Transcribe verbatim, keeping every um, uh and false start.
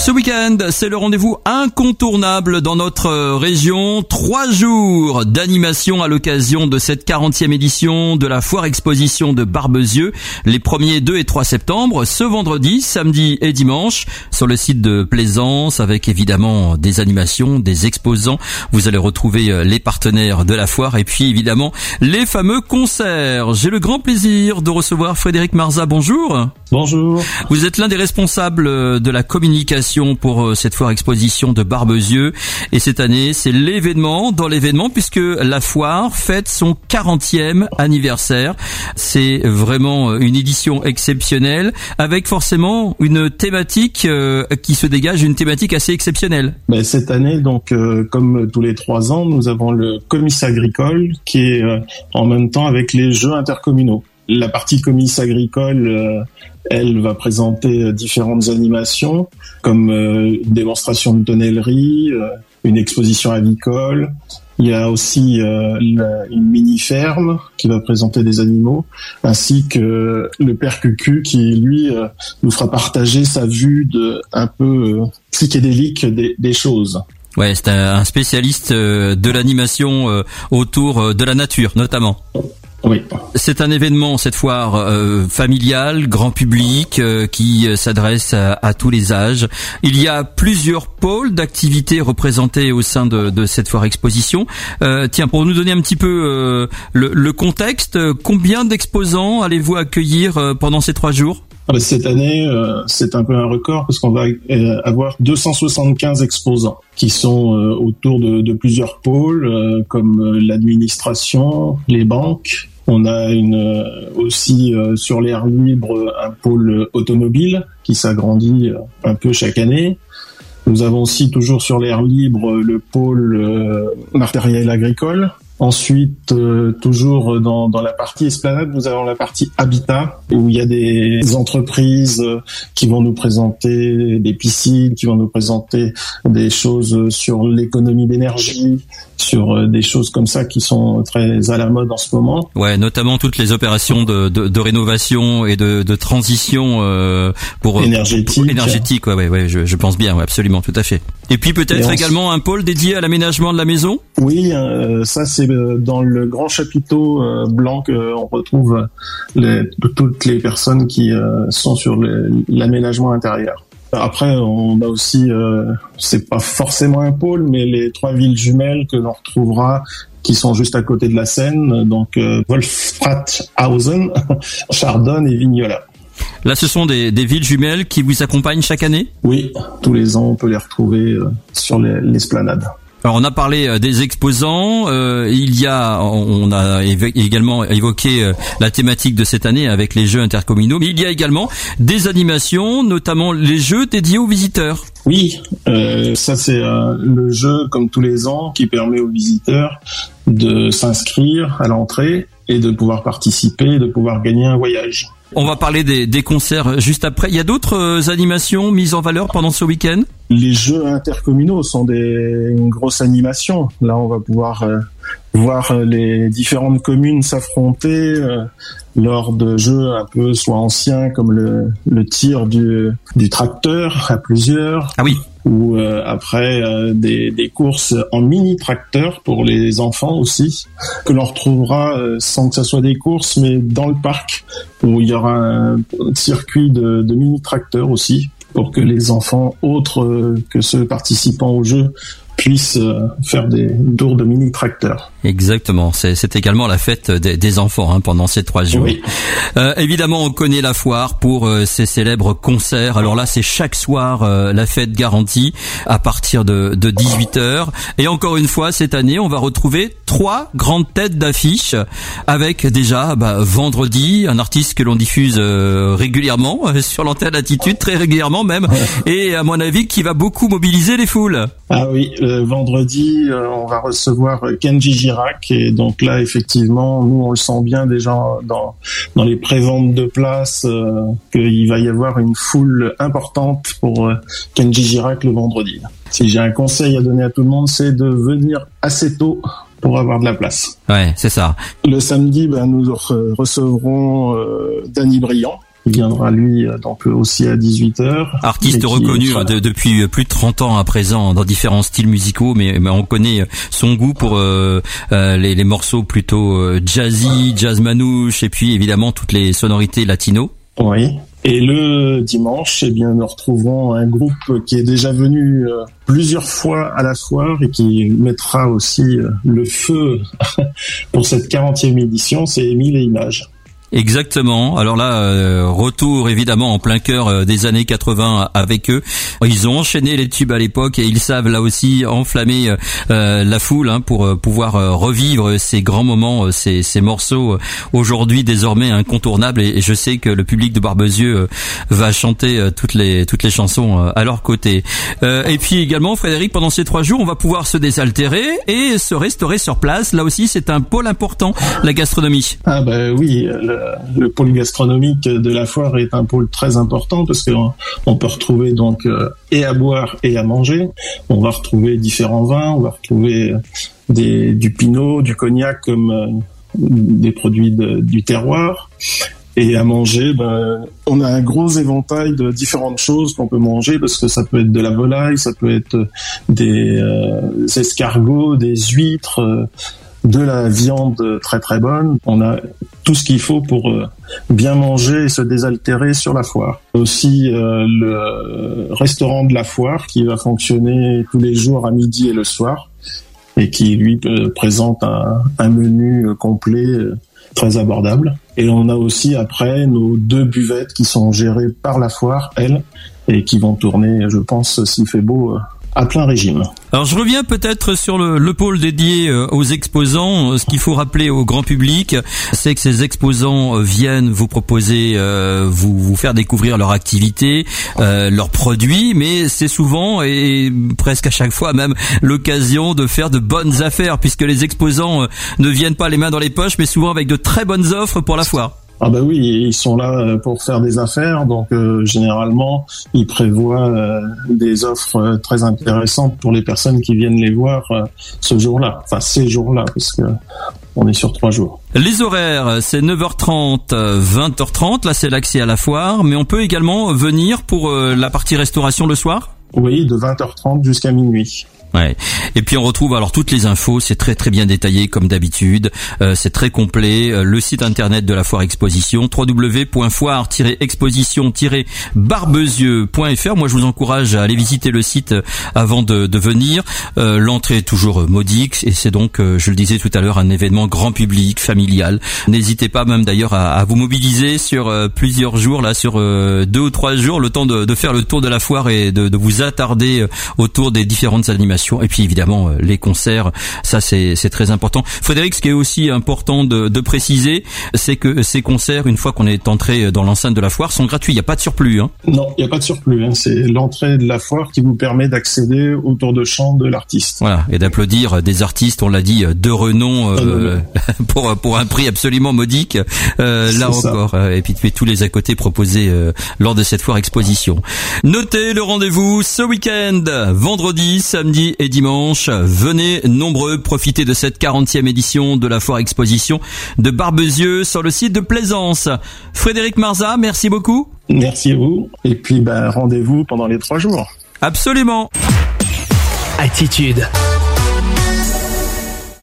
Ce week-end, c'est le rendez-vous incontournable dans notre région. Trois jours d'animation à l'occasion de cette quarantième édition de la foire exposition de Barbezieux, les premiers deux et trois septembre, ce vendredi, samedi et dimanche, sur le site de Plaisance, avec évidemment des animations, des exposants. Vous allez retrouver les partenaires de la foire et puis évidemment les fameux concerts. J'ai le grand plaisir de recevoir Frédéric Marza. Bonjour. Bonjour. Vous êtes l'un des responsables de la communication pour cette foire exposition de Barbezieux. Et cette année, c'est l'événement dans l'événement puisque la foire fête son quarantième anniversaire. C'est vraiment une édition exceptionnelle avec forcément une thématique euh, qui se dégage, une thématique assez exceptionnelle. Ben, cette année, donc, euh, comme tous les trois ans, nous avons le comice agricole qui est euh, en même temps avec les jeux intercommunaux. La partie comice agricole, euh, elle va présenter différentes animations, comme euh, une démonstration de tonnellerie, euh, une exposition avicole. Il y a aussi euh, la, une mini-ferme qui va présenter des animaux, ainsi que le père Cucu qui, lui, euh, nous fera partager sa vue de, un peu euh, psychédélique des, des choses. Ouais, c'est un spécialiste de l'animation autour de la nature, notamment. Oui. C'est un événement, cette foire euh, familiale, grand public, euh, qui s'adresse à, à tous les âges. Il y a plusieurs pôles d'activités représentés au sein de, de cette foire exposition. Euh, tiens, pour nous donner un petit peu euh, le, le contexte, combien d'exposants allez-vous accueillir euh, pendant ces trois jours ? Cette année, euh, c'est un peu un record parce qu'on va euh, avoir deux cent soixante-quinze exposants qui sont euh, autour de, de plusieurs pôles euh, comme euh, l'administration, les banques. On a une, euh, aussi euh, sur l'air libre un pôle automobile qui s'agrandit euh, un peu chaque année. Nous avons aussi toujours sur l'air libre le pôle euh, matériel agricole. Ensuite, euh, toujours dans, dans la partie esplanade, nous avons la partie habitat, où il y a des entreprises qui vont nous présenter des piscines, qui vont nous présenter des choses sur l'économie d'énergie, sur des choses comme ça qui sont très à la mode en ce moment. Ouais, notamment toutes les opérations de, de, de rénovation et de, de transition euh, pour énergétique. Pour, énergétique, ouais, ouais, ouais, je, je pense bien, ouais, absolument, tout à fait. Et puis peut-être et également un pôle dédié à l'aménagement de la maison. Oui, euh, ça c'est dans le grand chapiteau euh, blanc qu'on retrouve les, toutes les personnes qui euh, sont sur le, l'aménagement intérieur. Après, on a aussi, euh, c'est pas forcément un pôle, mais les trois villes jumelles que l'on retrouvera, qui sont juste à côté de la Seine, donc euh, Wolfratshausen, Chardonne et Vignola. Là, ce sont des, des villes jumelles qui vous accompagnent chaque année ? Oui, tous les ans, on peut les retrouver euh, sur les, l'esplanade. Alors on a parlé des exposants, euh, il y a, on a évo- également évoqué euh, la thématique de cette année avec les jeux intercommunaux, mais il y a également des animations, notamment les jeux dédiés aux visiteurs. Oui, euh, ça c'est euh, le jeu comme tous les ans qui permet aux visiteurs de s'inscrire à l'entrée et de pouvoir participer, de pouvoir gagner un voyage. On va parler des, des concerts juste après. Il y a d'autres euh, animations mises en valeur pendant ce week-end ? Les jeux intercommunaux sont des, une grosse animation. Là, on va pouvoir euh, voir les différentes communes s'affronter euh, lors de jeux un peu soit anciens comme le, le tir du, du tracteur à plusieurs. Ah oui. Ou euh, après euh, des, des courses en mini-tracteur pour les enfants aussi, que l'on retrouvera euh, sans que ce soit des courses, mais dans le parc, où il y aura un circuit de, de mini-tracteurs aussi, pour que les enfants autres euh, que ceux participant au jeu puissent euh, faire des tours de mini-tracteurs. Exactement, c'est, c'est également la fête des, des enfants hein, pendant ces trois jours. Oui. Euh, évidemment, on connaît la foire pour euh, ses célèbres concerts. Alors là, c'est chaque soir euh, la fête garantie à partir de, de dix-huit heures. Et encore une fois, cette année, on va retrouver trois grandes têtes d'affiche avec déjà bah, vendredi, un artiste que l'on diffuse euh, régulièrement euh, sur l'antenne Attitude, très régulièrement même, et à mon avis qui va beaucoup mobiliser les foules. Ah oui, euh, vendredi, euh, on va recevoir Kenji Girac et donc là, effectivement, nous on le sent bien déjà dans dans les préventes de places euh, qu'il va y avoir une foule importante pour euh, Kenji Girac le vendredi. Si j'ai un conseil à donner à tout le monde, c'est de venir assez tôt pour avoir de la place. Ouais, c'est ça. Le samedi, ben, nous re- recevrons euh, Danny Briand. Il viendra lui donc aussi à dix-huit heures. Artiste reconnu sera... de, depuis plus de trente ans à présent dans différents styles musicaux, mais, mais on connaît son goût pour euh, euh, les, les morceaux plutôt jazzy, jazz manouche, et puis évidemment toutes les sonorités latino. Oui. Et le dimanche, eh bien, nous retrouvons un groupe qui est déjà venu euh, plusieurs fois à la foire et qui mettra aussi euh, le feu pour cette quarantième édition, c'est Émile et Images. Exactement. Alors là, euh, retour évidemment en plein cœur euh, des années quatre-vingts avec eux. Ils ont enchaîné les tubes à l'époque et ils savent là aussi enflammer euh, la foule hein, pour euh, pouvoir euh, revivre ces grands moments, euh, ces, ces morceaux euh, aujourd'hui désormais incontournables. Et, et je sais que le public de Barbezieux euh, va chanter euh, toutes les toutes les chansons euh, à leur côté. Euh, et puis également, Frédéric, pendant ces trois jours, on va pouvoir se désaltérer et se restaurer sur place. Là aussi, c'est un pôle important, la gastronomie. Ah ben oui. Le... Le pôle gastronomique de la foire est un pôle très important parce qu'on on peut retrouver donc euh, et à boire et à manger. On va retrouver différents vins, on va retrouver des, du pinot, du cognac comme euh, des produits de, du terroir. Et à manger, ben, on a un gros éventail de différentes choses qu'on peut manger parce que ça peut être de la volaille, ça peut être des, euh, des escargots, des huîtres. Euh, de la viande très très bonne. On a tout ce qu'il faut pour euh, bien manger et se désaltérer sur la foire. Aussi euh, le restaurant de la foire qui va fonctionner tous les jours à midi et le soir et qui lui euh, présente un, un menu complet euh, très abordable. Et on a aussi après nos deux buvettes qui sont gérées par la foire, elles, et qui vont tourner, je pense, s'il fait beau, euh, à plein régime. Alors je reviens peut-être sur le, le pôle dédié aux exposants. Ce qu'il faut rappeler au grand public, c'est que ces exposants viennent vous proposer, euh, vous, vous faire découvrir leur activité, euh, leurs produits, mais c'est souvent et presque à chaque fois même l'occasion de faire de bonnes affaires, puisque les exposants ne viennent pas les mains dans les poches, mais souvent avec de très bonnes offres pour la foire. Ah bah oui, ils sont là pour faire des affaires, donc euh, généralement ils prévoient euh, des offres très intéressantes pour les personnes qui viennent les voir euh, ce jour-là, enfin ces jours-là, parce que on est sur trois jours. Les horaires, c'est neuf heures trente, vingt heures trente, là c'est l'accès à la foire, mais on peut également venir pour euh, la partie restauration le soir ? Oui, de vingt heures trente jusqu'à minuit. Ouais. Et puis on retrouve alors toutes les infos, c'est très très bien détaillé comme d'habitude, euh, c'est très complet, euh, le site internet de la Foire Exposition, w w w point foire tiret exposition tiret barbezieux point f r. Moi je vous encourage à aller visiter le site avant de, de venir. Euh, l'entrée est toujours modique et c'est donc, euh, je le disais tout à l'heure, un événement grand public, familial. N'hésitez pas même d'ailleurs à, à vous mobiliser sur euh, plusieurs jours, là sur euh, deux ou trois jours, le temps de, de faire le tour de la foire et de, de vous attarder autour des différentes animations. Et puis évidemment les concerts, ça c'est c'est très important. Frédéric, ce qui est aussi important de, de préciser, c'est que ces concerts, une fois qu'on est entré dans l'enceinte de la foire, sont gratuits. Il n'y a pas de surplus. Hein. Non, il n'y a pas de surplus. Hein. C'est l'entrée de la foire qui vous permet d'accéder au tour de chant de l'artiste. Voilà, et d'applaudir des artistes, on l'a dit, de renom euh, pour pour un prix absolument modique. Euh, là c'est encore, ça. et puis, puis tous les à côté proposés euh, lors de cette foire exposition. Notez le rendez-vous ce week-end, vendredi, samedi et dimanche. Venez nombreux profiter de cette quarantième édition de la Foire Exposition de Barbezieux sur le site de Plaisance. Frédéric Marza, merci beaucoup. Merci à vous. Et puis ben, rendez-vous pendant les trois jours. Absolument. Attitude.